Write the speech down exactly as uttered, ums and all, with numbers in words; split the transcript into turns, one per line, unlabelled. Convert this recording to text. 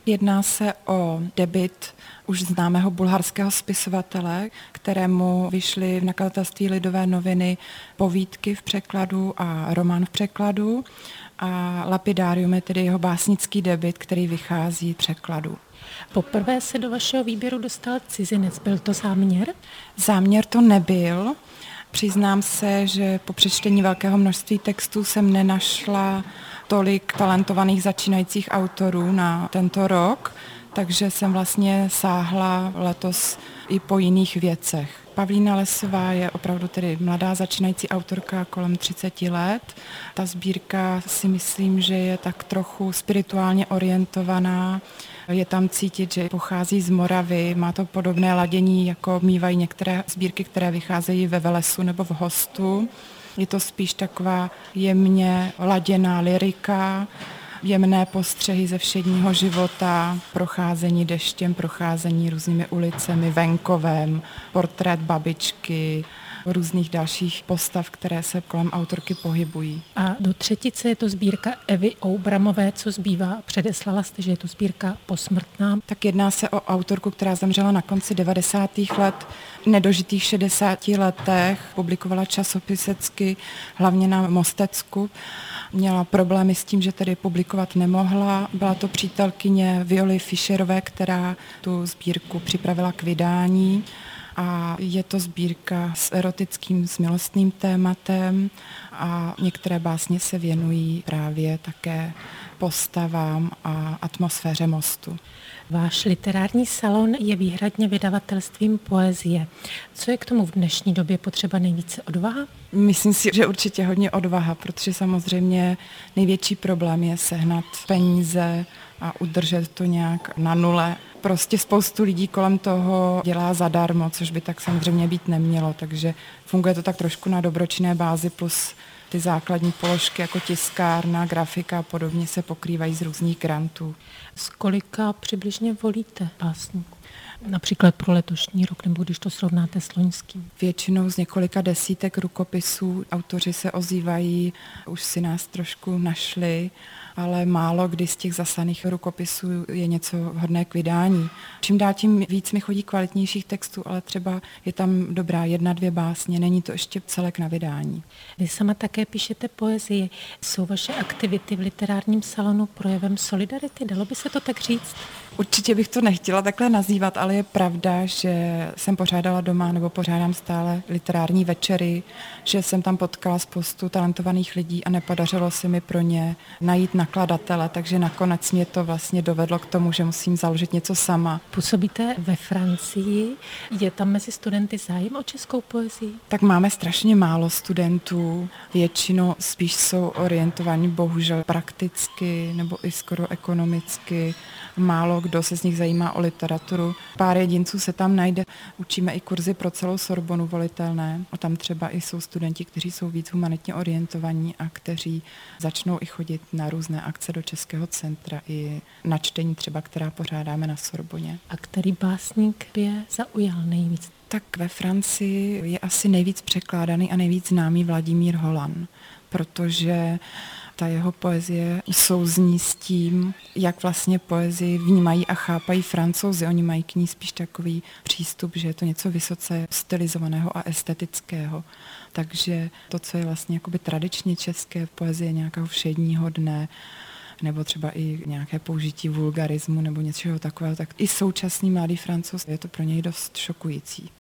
Jedná se o debut už známého bulharského spisovatele, kterému vyšly v nakladatelství Lidové noviny povídky v překladu a román v překladu. A Lapidárium je tedy jeho básnický debut, který vychází v překladu.
Poprvé se do vašeho výběru dostal cizinec. Byl to záměr?
Záměr to nebyl. Přiznám se, že po přečtení velkého množství textů jsem nenašla tolik talentovaných začínajících autorů na tento rok, takže jsem vlastně sáhla letos i po jiných věcech. Pavlína Lesová je opravdu tedy mladá začínající autorka kolem třicet let. Ta sbírka si myslím, že je tak trochu spirituálně orientovaná. Je tam cítit, že pochází z Moravy, má to podobné ladění, jako mívají některé sbírky, které vycházejí ve Velesu nebo v Hostu. Je to spíš taková jemně laděná lyrika, jemné postřehy ze všedního života, procházení deštěm, procházení různými ulicemi, venkovem, portrét babičky, různých dalších postav, které se kolem autorky pohybují.
A do třetice je to sbírka Evy Oubramové, Co zbývá. Předeslala jste, že je to sbírka posmrtná.
Tak jedná se o autorku, která zemřela na konci devadesátých let, nedožitých šedesáti letech, publikovala časopisecky, hlavně na Mostecku. Měla problémy s tím, že tedy publikovat nemohla. Byla to přítelkyně Violy Fischerové, která tu sbírku připravila k vydání. A je to sbírka s erotickým, s milostným tématem a některé básně se věnují právě také postavám a atmosféře Mostu.
Váš literární salon je výhradně vydavatelstvím poezie. Co je k tomu v dnešní době potřeba nejvíce odvaha?
Myslím si, že určitě hodně odvaha, protože samozřejmě největší problém je sehnat peníze a udržet to nějak na nule. Prostě spoustu lidí kolem toho dělá zadarmo, což by tak samozřejmě být nemělo, takže funguje to tak trošku na dobročinné bázi plus ty základní položky jako tiskárna, grafika a podobně se pokrývají z různých grantů.
Z kolika přibližně volíte básníků? Například pro letošní rok, nebo když to srovnáte s loňským?
Většinou z několika desítek rukopisů. Autoři se ozývají, už si nás trošku našli, ale málo kdy z těch zaslaných rukopisů je něco hodné k vydání. Čím dál tím víc mi chodí kvalitnějších textů, ale třeba je tam dobrá jedna, dvě básně, není to ještě celek na vydání.
Vy sama také píšete poezii. Jsou vaše aktivity v literárním salonu projevem solidarity? Dalo by se to tak říct?
Určitě bych to nechtěla takhle nazývat, ale je pravda, že jsem pořádala doma nebo pořádám stále literární večery, že jsem tam potkala spoustu talentovaných lidí a nepodařilo se mi pro ně najít nakladatele, takže nakonec mě to vlastně dovedlo k tomu, že musím založit něco sama.
Působíte ve Francii, je tam mezi studenty zájem o českou poezii?
Tak máme strašně málo studentů, většinou spíš jsou orientovaní bohužel prakticky nebo i skoro ekonomicky. Málo kdo se z nich zajímá o literaturu. Pár jedinců se tam najde. Učíme i kurzy pro celou Sorbonu volitelné. A tam třeba i jsou studenti, kteří jsou víc humanitně orientovaní a kteří začnou i chodit na různé akce do Českého centra i na čtení třeba, která pořádáme na Sorboně.
A který básník by je zaujal nejvíc?
Tak ve Francii je asi nejvíc překládaný a nejvíc známý Vladimír Holan, protože ta jeho poezie souzní s tím, jak vlastně poezii vnímají a chápají Francouzi. Oni mají k ní spíš takový přístup, že je to něco vysoce stylizovaného a estetického. Takže to, co je vlastně jakoby tradičně české poezie nějakého všedního dne, nebo třeba i nějaké použití vulgarismu nebo něčeho takového, tak i současný mladý Francouz je to pro něj dost šokující.